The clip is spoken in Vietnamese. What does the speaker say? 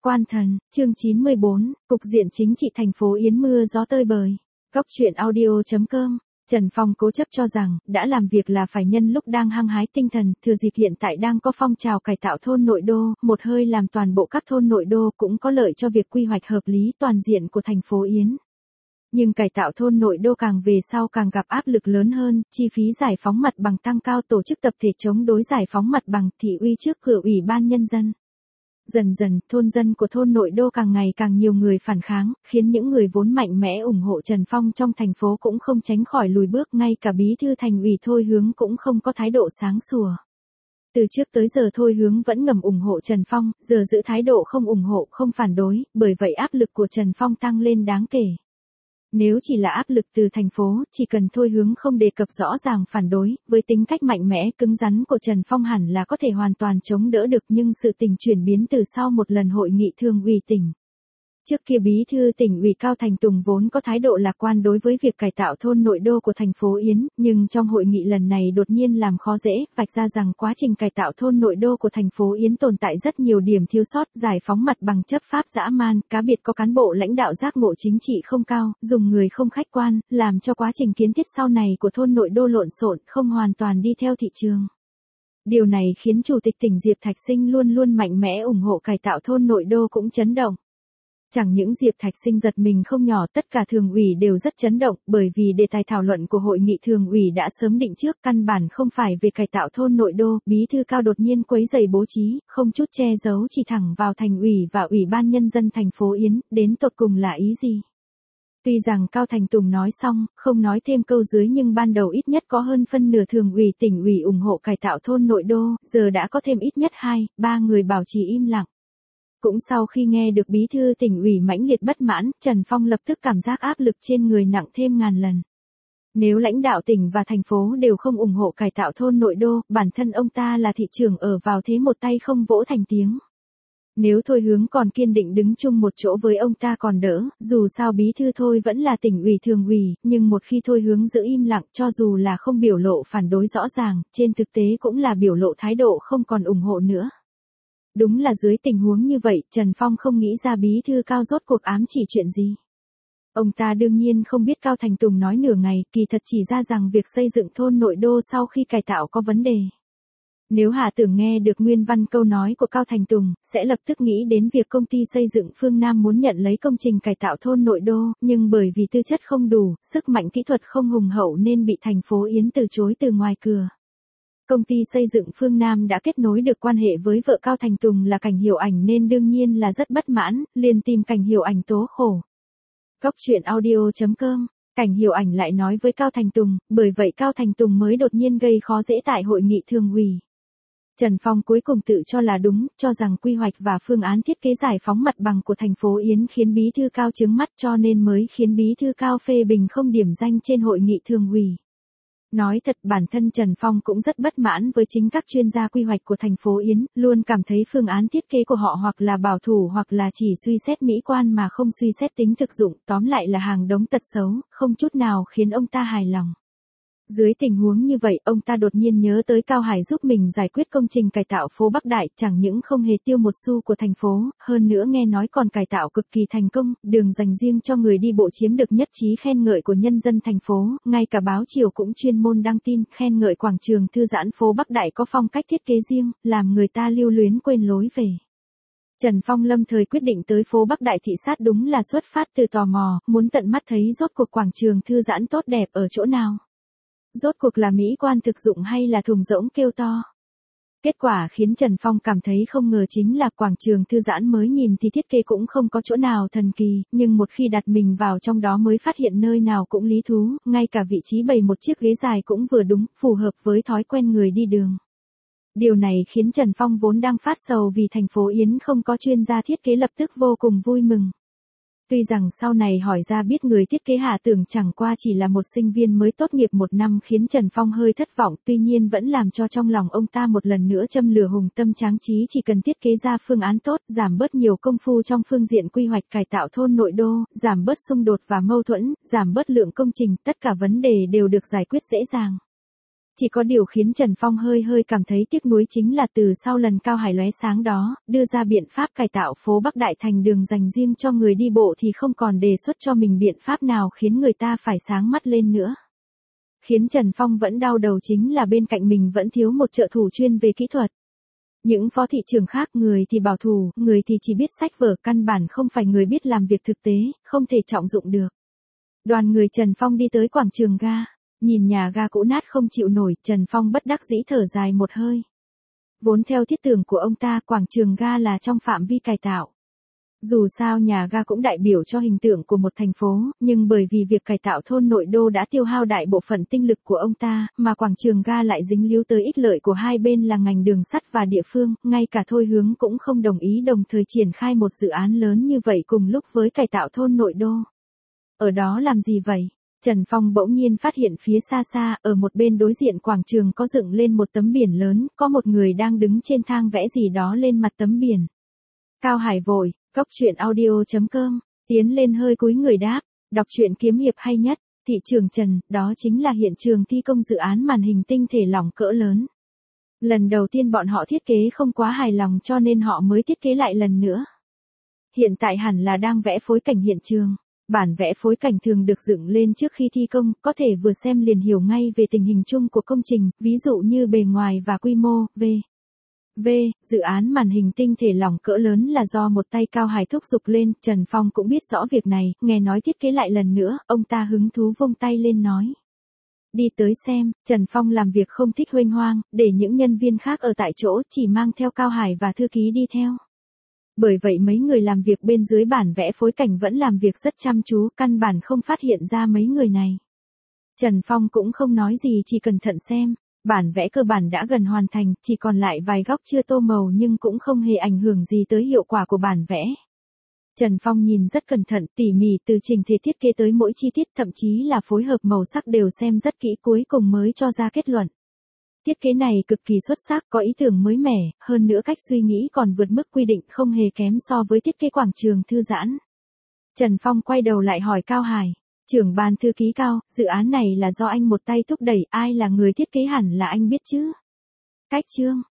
Quan thần, chương 94, cục diện chính trị thành phố Yến mưa gió tơi bời. Góc truyện audio.com. Trần Phong cố chấp cho rằng, đã làm việc là phải nhân lúc đang hăng hái tinh thần, thừa dịp hiện tại đang có phong trào cải tạo thôn nội đô, một hơi làm toàn bộ các thôn nội đô cũng có lợi cho việc quy hoạch hợp lý toàn diện của thành phố Yến. Nhưng cải tạo thôn nội đô càng về sau càng gặp áp lực lớn hơn, chi phí giải phóng mặt bằng tăng cao, tổ chức tập thể chống đối giải phóng mặt bằng, thị uy trước cửa Ủy ban Nhân dân. Dần dần, thôn dân của thôn nội đô càng ngày càng nhiều người phản kháng, khiến những người vốn mạnh mẽ ủng hộ Trần Phong trong thành phố cũng không tránh khỏi lùi bước, ngay cả bí thư thành ủy Thôi Hướng cũng không có thái độ sáng sủa. Từ trước tới giờ Thôi Hướng vẫn ngầm ủng hộ Trần Phong, giờ giữ thái độ không ủng hộ, không phản đối, bởi vậy áp lực của Trần Phong tăng lên đáng kể. Nếu chỉ là áp lực từ thành phố, chỉ cần Thôi Hướng không đề cập rõ ràng phản đối, với tính cách mạnh mẽ cứng rắn của Trần Phong hẳn là có thể hoàn toàn chống đỡ được, nhưng sự tình chuyển biến từ sau một lần hội nghị thường ủy tỉnh. Trước kia bí thư tỉnh ủy Cao Thành Tùng vốn có thái độ lạc quan đối với việc cải tạo thôn nội đô của thành phố Yến, nhưng trong hội nghị lần này đột nhiên làm khó dễ, vạch ra rằng quá trình cải tạo thôn nội đô của thành phố Yến tồn tại rất nhiều điểm thiếu sót, giải phóng mặt bằng chấp pháp dã man, cá biệt có cán bộ lãnh đạo giác ngộ chính trị không cao, dùng người không khách quan, làm cho quá trình kiến thiết sau này của thôn nội đô lộn xộn, không hoàn toàn đi theo thị trường. Điều này khiến Chủ tịch tỉnh Diệp Thạch Sinh luôn luôn mạnh mẽ ủng hộ cải tạo thôn nội đô cũng chấn động. Chẳng những Diệp Thạch Sinh giật mình không nhỏ, tất cả thường ủy đều rất chấn động, bởi vì đề tài thảo luận của hội nghị thường ủy đã sớm định trước, căn bản không phải về cải tạo thôn nội đô, bí thư Cao đột nhiên quấy rầy bố trí, không chút che giấu chỉ thẳng vào thành ủy và Ủy ban Nhân dân thành phố Yến, đến tột cùng là ý gì? Tuy rằng Cao Thành Tùng nói xong, không nói thêm câu dưới, nhưng ban đầu ít nhất có hơn phân nửa thường ủy tỉnh ủy ủng hộ cải tạo thôn nội đô, giờ đã có thêm ít nhất 2-3 người bảo trì im lặng. Cũng sau khi nghe được bí thư tỉnh ủy mãnh liệt bất mãn, Trần Phong lập tức cảm giác áp lực trên người nặng thêm ngàn lần. Nếu lãnh đạo tỉnh và thành phố đều không ủng hộ cải tạo thôn nội đô, bản thân ông ta là thị trưởng ở vào thế một tay không vỗ thành tiếng. Nếu Thôi Hướng còn kiên định đứng chung một chỗ với ông ta còn đỡ, dù sao bí thư Thôi vẫn là tỉnh ủy thường ủy, nhưng một khi Thôi Hướng giữ im lặng, cho dù là không biểu lộ phản đối rõ ràng, trên thực tế cũng là biểu lộ thái độ không còn ủng hộ nữa. Đúng là dưới tình huống như vậy, Trần Phong không nghĩ ra bí thư Cao rốt cuộc ám chỉ chuyện gì. Ông ta đương nhiên không biết Cao Thành Tùng nói nửa ngày, kỳ thật chỉ ra rằng việc xây dựng thôn nội đô sau khi cải tạo có vấn đề. Nếu Hà Tưởng nghe được nguyên văn câu nói của Cao Thành Tùng, sẽ lập tức nghĩ đến việc công ty xây dựng Phương Nam muốn nhận lấy công trình cải tạo thôn nội đô, nhưng bởi vì tư chất không đủ, sức mạnh kỹ thuật không hùng hậu nên bị thành phố Yến từ chối từ ngoài cửa. Công ty xây dựng Phương Nam đã kết nối được quan hệ với vợ Cao Thành Tùng là Cảnh Hiểu Ảnh nên đương nhiên là rất bất mãn, liền tìm Cảnh Hiểu Ảnh tố khổ. Góc truyện audio.com. Cảnh Hiểu Ảnh lại nói với Cao Thành Tùng, bởi vậy Cao Thành Tùng mới đột nhiên gây khó dễ tại hội nghị thường ủy. Trần Phong cuối cùng tự cho là đúng, cho rằng quy hoạch và phương án thiết kế giải phóng mặt bằng của thành phố Yến khiến bí thư Cao trướng mắt, cho nên mới khiến bí thư Cao phê bình không điểm danh trên hội nghị thường ủy. Nói thật, bản thân Trần Phong cũng rất bất mãn với chính các chuyên gia quy hoạch của thành phố Yến, luôn cảm thấy phương án thiết kế của họ hoặc là bảo thủ hoặc là chỉ suy xét mỹ quan mà không suy xét tính thực dụng, tóm lại là hàng đống tật xấu, không chút nào khiến ông ta hài lòng. Dưới tình huống như vậy, ông ta đột nhiên nhớ tới Cao Hải giúp mình giải quyết công trình cải tạo phố Bắc Đại, chẳng những không hề tiêu một xu của thành phố, hơn nữa nghe nói còn cải tạo cực kỳ thành công, đường dành riêng cho người đi bộ chiếm được nhất trí khen ngợi của nhân dân thành phố, ngay cả báo Chiều cũng chuyên môn đăng tin, khen ngợi quảng trường thư giãn phố Bắc Đại có phong cách thiết kế riêng, làm người ta lưu luyến quên lối về. Trần Phong lâm thời quyết định tới phố Bắc Đại thị sát, đúng là xuất phát từ tò mò, muốn tận mắt thấy rốt cuộc quảng trường thư giãn tốt đẹp ở chỗ nào. Rốt cuộc là mỹ quan thực dụng hay là thùng rỗng kêu to. Kết quả khiến Trần Phong cảm thấy không ngờ chính là quảng trường thư giãn mới nhìn thì thiết kế cũng không có chỗ nào thần kỳ, nhưng một khi đặt mình vào trong đó mới phát hiện nơi nào cũng lý thú, ngay cả vị trí bày một chiếc ghế dài cũng vừa đúng, phù hợp với thói quen người đi đường. Điều này khiến Trần Phong vốn đang phát sầu vì thành phố Yến không có chuyên gia thiết kế lập tức vô cùng vui mừng. Tuy rằng sau này hỏi ra biết người thiết kế Hà Tưởng chẳng qua chỉ là một sinh viên mới tốt nghiệp một năm khiến Trần Phong hơi thất vọng, tuy nhiên vẫn làm cho trong lòng ông ta một lần nữa châm lửa hùng tâm tráng trí, chỉ cần thiết kế ra phương án tốt, giảm bớt nhiều công phu trong phương diện quy hoạch cải tạo thôn nội đô, giảm bớt xung đột và mâu thuẫn, giảm bớt lượng công trình, tất cả vấn đề đều được giải quyết dễ dàng. Chỉ có điều khiến Trần Phong hơi hơi cảm thấy tiếc nuối chính là từ sau lần Cao Hải lóe sáng đó, đưa ra biện pháp cải tạo phố Bắc Đại thành đường dành riêng cho người đi bộ thì không còn đề xuất cho mình biện pháp nào khiến người ta phải sáng mắt lên nữa. Khiến Trần Phong vẫn đau đầu chính là bên cạnh mình vẫn thiếu một trợ thủ chuyên về kỹ thuật. Những phó thị trưởng khác người thì bảo thủ, người thì chỉ biết sách vở, căn bản không phải người biết làm việc thực tế, không thể trọng dụng được. Đoàn người Trần Phong đi tới quảng trường ga, nhìn nhà ga cũ nát không chịu nổi, Trần Phong bất đắc dĩ thở dài một hơi. Vốn theo thiết tưởng của ông ta, quảng trường ga là trong phạm vi cải tạo. Dù sao nhà ga cũng đại biểu cho hình tượng của một thành phố, nhưng bởi vì việc cải tạo thôn nội đô đã tiêu hao đại bộ phận tinh lực của ông ta, mà quảng trường ga lại dính líu tới ích lợi của hai bên là ngành đường sắt và địa phương, ngay cả Thôi Hướng cũng không đồng ý đồng thời triển khai một dự án lớn như vậy cùng lúc với cải tạo thôn nội đô. Ở đó làm gì vậy? Trần Phong bỗng nhiên phát hiện phía xa xa, ở một bên đối diện quảng trường có dựng lên một tấm biển lớn, có một người đang đứng trên thang vẽ gì đó lên mặt tấm biển. Cao Hải vội, Cốc truyện audio.com, tiến lên hơi cúi người đáp, đọc truyện kiếm hiệp hay nhất, thị trường Trần, đó chính là hiện trường thi công dự án màn hình tinh thể lỏng cỡ lớn. Lần đầu tiên bọn họ thiết kế không quá hài lòng cho nên họ mới thiết kế lại lần nữa. Hiện tại hẳn là đang vẽ phối cảnh hiện trường. Bản vẽ phối cảnh thường được dựng lên trước khi thi công, có thể vừa xem liền hiểu ngay về tình hình chung của công trình, ví dụ như bề ngoài và quy mô, dự án màn hình tinh thể lỏng cỡ lớn là do một tay Cao Hải thúc giục lên, Trần Phong cũng biết rõ việc này, nghe nói thiết kế lại lần nữa, ông ta hứng thú vung tay lên nói. Đi tới xem, Trần Phong làm việc không thích huênh hoang, để những nhân viên khác ở tại chỗ chỉ mang theo Cao Hải và thư ký đi theo. Bởi vậy mấy người làm việc bên dưới bản vẽ phối cảnh vẫn làm việc rất chăm chú, căn bản không phát hiện ra mấy người này. Trần Phong cũng không nói gì, chỉ cẩn thận xem. Bản vẽ cơ bản đã gần hoàn thành, chỉ còn lại vài góc chưa tô màu nhưng cũng không hề ảnh hưởng gì tới hiệu quả của bản vẽ. Trần Phong nhìn rất cẩn thận, tỉ mỉ từ trình thể thiết kế tới mỗi chi tiết, thậm chí là phối hợp màu sắc đều xem rất kỹ, cuối cùng mới cho ra kết luận. Thiết kế này cực kỳ xuất sắc, có ý tưởng mới mẻ, hơn nữa cách suy nghĩ còn vượt mức quy định, không hề kém so với thiết kế quảng trường thư giãn. Trần Phong quay đầu lại hỏi Cao Hải, trưởng ban thư ký Cao, dự án này là do anh một tay thúc đẩy, ai là người thiết kế hẳn là anh biết chứ? Cách chương